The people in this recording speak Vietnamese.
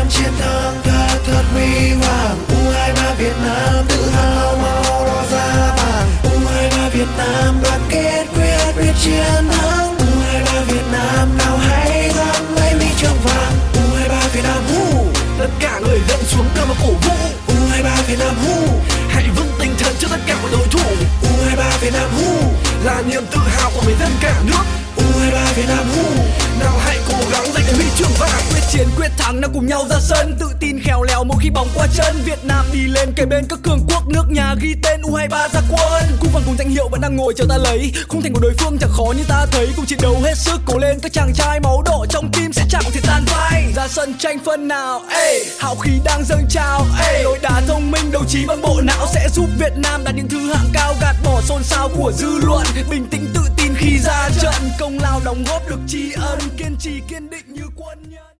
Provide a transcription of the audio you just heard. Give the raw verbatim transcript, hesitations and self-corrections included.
đón chiến thắng thật thật huy hoàng. U hai ba Việt Nam tự hào màu đỏ da vàng. U hai ba Việt Nam đoàn kết quyết quyết chiến thắng. U hai ba Việt Nam nào hãy gắng lấy huy chương vàng. U hai ba Việt Nam hu, tất cả người dân xuống cao mà cổ vũ. U hai ba Việt Nam hu, hãy vững tinh thần trước tất cả mọi đối thủ. U hai ba Việt Nam hu là niềm tự hào của người dân cả nước. U hai ba Việt Nam hu, nào hãy cố gắng giành được huy chương vàng. Quyết chiến quyết thắng nào cùng nhau ra sân, tự tin khéo léo mỗi khi bóng qua chân. Việt Nam đi lên kề bên các cường quốc, nước nhà ghi tên U hai ba ra quân. Cung vàng cùng danh hiệu vẫn đang ngồi chờ ta lấy, khung thành của đối phương chẳng khó như ta thấy. Cùng chiến đấu hết sức cố lên, các chàng trai máu đỏ trong tim sẽ chẳng thể tan phai. Ra sân tranh phân nào, ê, hào khí đang dâng trào, ê, lối đá thông minh đấu trí bằng bộ não sẽ giúp Việt Nam đạt những thứ hạng cao, gạt bỏ xôn xao của dư luận. Bình tĩnh tự tin khi ra trận, công lao đóng góp được tri ân, kiên trì kiên định như quân nhân.